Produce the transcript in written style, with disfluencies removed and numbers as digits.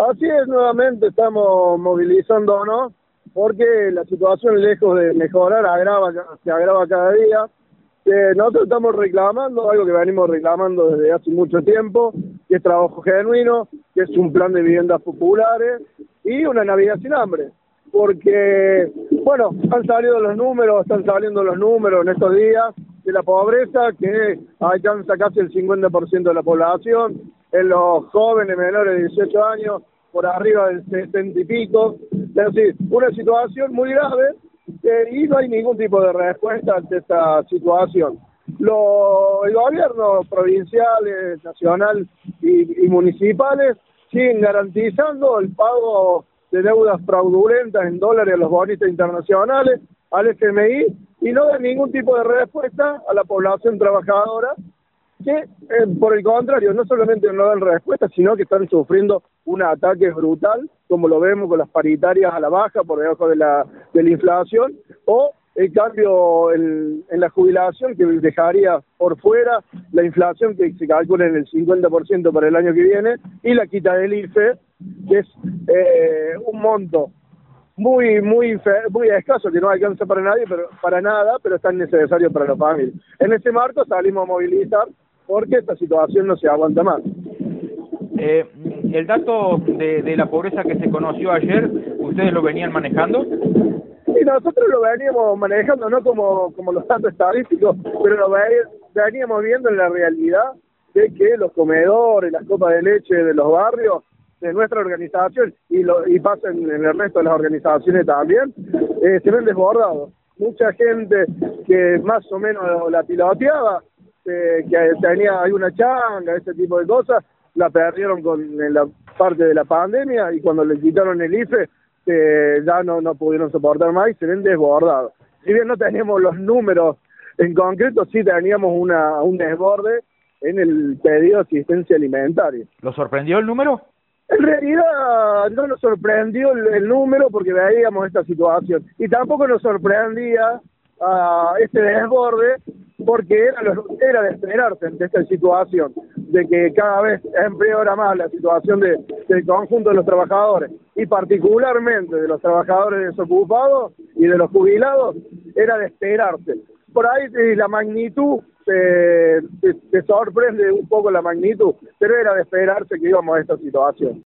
Así es, nuevamente estamos movilizándonos porque la situación, lejos de mejorar, se agrava cada día. Nosotros estamos reclamando algo que venimos reclamando desde hace mucho tiempo, que es trabajo genuino, que es un plan de viviendas populares y una Navidad sin hambre. Porque, bueno, están saliendo los números en estos días de la pobreza, que alcanza casi el 50% de la población, en los jóvenes menores de 18 años, por arriba del 70 y pico. Es decir, una situación muy grave y no hay ningún tipo de respuesta ante esta situación. El gobierno provincial, nacional y municipales siguen garantizando el pago de deudas fraudulentas en dólares a los bonistas internacionales, al FMI, y no da ningún tipo de respuesta a la población trabajadora, que por el contrario, no solamente no dan respuesta, sino que están sufriendo un ataque brutal, como lo vemos con las paritarias a la baja por debajo de la inflación, o el cambio en la jubilación, que dejaría por fuera la inflación, que se calcula en el 50% para el año que viene, y la quita del IFE, que es un monto muy escaso, que no alcanza para nadie, pero para nada, pero es tan necesario para la familia. En ese marco salimos a movilizar porque esta situación no se aguanta más. El dato de la pobreza que se conoció ayer, ¿ustedes lo venían manejando? Y nosotros lo veníamos manejando, no como los datos estadísticos, pero lo veníamos viendo en la realidad de que los comedores, las copas de leche de los barrios, de nuestra organización, y pasa en el resto de las organizaciones también, se ven desbordados. Mucha gente que más o menos la piloteaba, que tenía alguna changa, ese tipo de cosas, la perdieron en la parte de la pandemia, y cuando le quitaron el IFE, ya no pudieron soportar más y se ven desbordados. Si bien no tenemos los números en concreto, sí teníamos un desborde en el pedido de asistencia alimentaria. ¿Lo sorprendió el número? En realidad no nos sorprendió el número porque veíamos esta situación, y tampoco nos sorprendía este desborde porque era de esperarse ante esta situación, de que cada vez empeora más la situación del conjunto de los trabajadores, y particularmente de los trabajadores desocupados y de los jubilados. Era de esperarse. Por ahí la magnitud, te sorprende un poco la magnitud, pero era de esperarse que íbamos a esta situación.